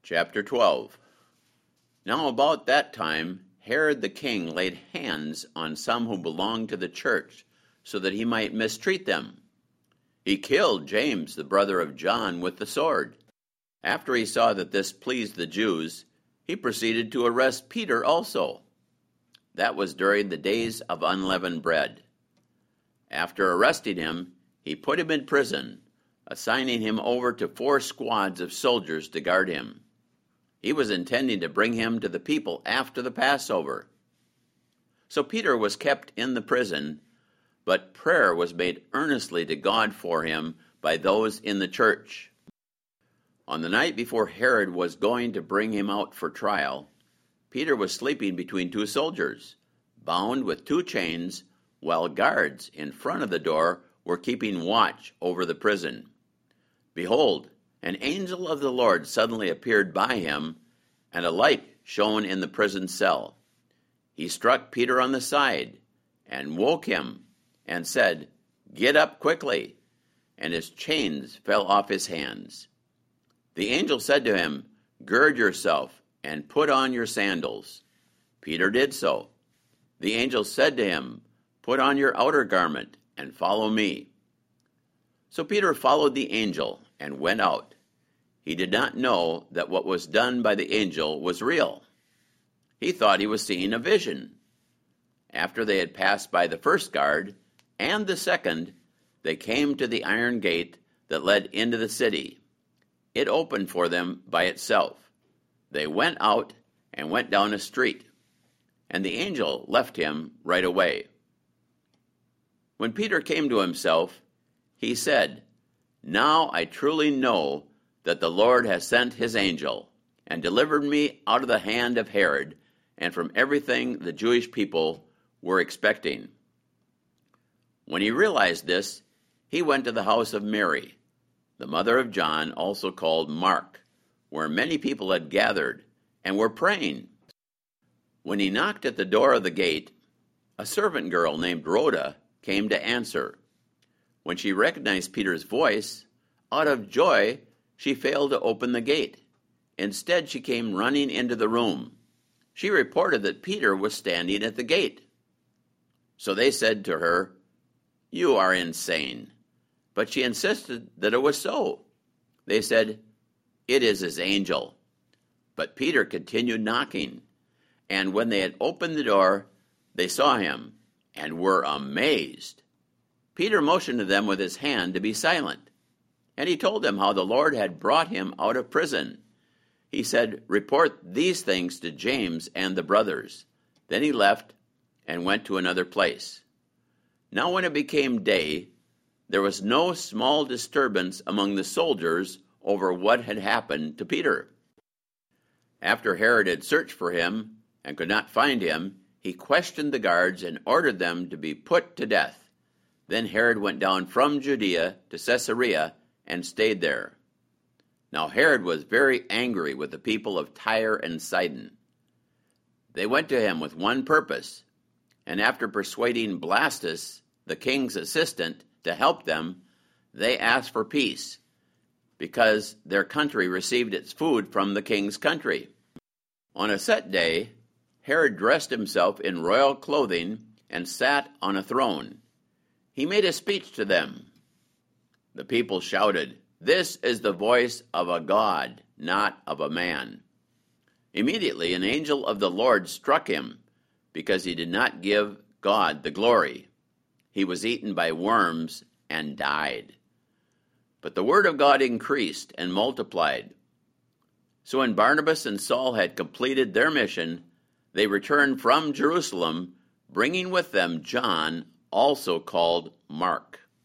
Chapter 12. Now about that time Herod the king laid hands on some who belonged to the church, so that he might mistreat them. He killed James, the brother of John, with the sword. After he saw that this pleased the Jews, he proceeded to arrest Peter also. That was during the days of unleavened bread. After arresting him, he put him in prison, assigning him over to 4 squads of soldiers to guard him. He was intending to bring him to the people after the Passover. So Peter was kept in the prison, but prayer was made earnestly to God for him by those in the church. On the night before Herod was going to bring him out for trial, Peter was sleeping between 2 soldiers, bound with 2 chains, while guards in front of the door were keeping watch over the prison. Behold, an angel of the Lord suddenly appeared by him, and a light shone in the prison cell. He struck Peter on the side and woke him and said, "Get up quickly," and his chains fell off his hands. The angel said to him, "Gird yourself and put on your sandals." Peter did so. The angel said to him, "Put on your outer garment and follow me." So Peter followed the angel and went out. He did not know that what was done by the angel was real. He thought he was seeing a vision. After they had passed by the first guard and the second, they came to the iron gate that led into the city. It opened for them by itself. They went out and went down a street, and the angel left him right away. When Peter came to himself, he said, "Now I truly know that the Lord has sent his angel and delivered me out of the hand of Herod and from everything the Jewish people were expecting." When he realized this, he went to the house of Mary, the mother of John, also called Mark, where many people had gathered and were praying. When he knocked at the door of the gate, a servant girl named Rhoda came to answer. When she recognized Peter's voice, out of joy, she failed to open the gate. Instead, she came running into the room. She reported that Peter was standing at the gate. So they said to her, "You are insane." But she insisted that it was so. They said, "It is his angel." But Peter continued knocking, and when they had opened the door, they saw him and were amazed. Peter motioned to them with his hand to be silent, and he told them how the Lord had brought him out of prison. He said, "Report these things to James and the brothers." Then he left and went to another place. Now when it became day, there was no small disturbance among the soldiers over what had happened to Peter. After Herod had searched for him and could not find him, he questioned the guards and ordered them to be put to death. Then Herod went down from Judea to Caesarea and stayed there. Now Herod was very angry with the people of Tyre and Sidon. They went to him with one purpose, and after persuading Blastus, the king's assistant, to help them, they asked for peace, because their country received its food from the king's country. On a set day, Herod dressed himself in royal clothing and sat on a throne. He made a speech to them. The people shouted, "This is the voice of a god, not of a man." Immediately an angel of the Lord struck him, because he did not give God the glory. He was eaten by worms and died. But the word of God increased and multiplied. So when Barnabas and Saul had completed their mission, they returned from Jerusalem, bringing with them John, also called Mark.